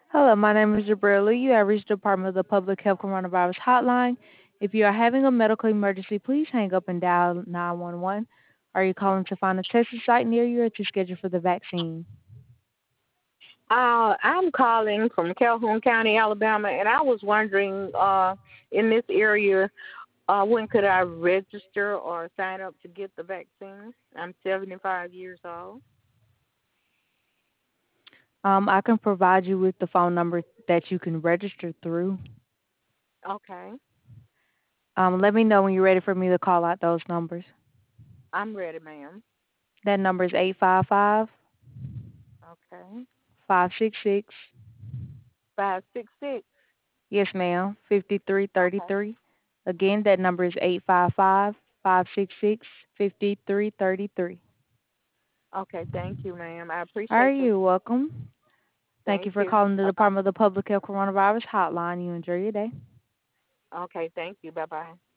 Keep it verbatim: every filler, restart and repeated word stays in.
Hello, my name is Jabrilla. You have reached the Department of the Public Health Coronavirus Hotline. If you are having a medical emergency, please hang up and dial nine one one. Are you calling to find a testing site near you or to schedule for the vaccine? Uh, I'm calling from Calhoun County, Alabama, and I was wondering, uh, in this area, uh, when could I register or sign up to get the vaccine? I'm seventy-five years old. Um, I can provide you with the phone number that you can register through. Okay, Um, let me know when you're ready for me to call out those numbers. I'm ready, ma'am. That number is eight five five, Okay, five six six. five six six. Yes, ma'am, fifty-three Okay, thirty-three. Again, that number is eight five five, five six six, fifty-three thirty-three. okay. Thank you, ma'am. I Are appreciate you. you welcome? Thank you Thank for you. calling the Bye bye. Department of the Public Health Coronavirus Hotline. You enjoy your day. Okay, thank you. Bye bye.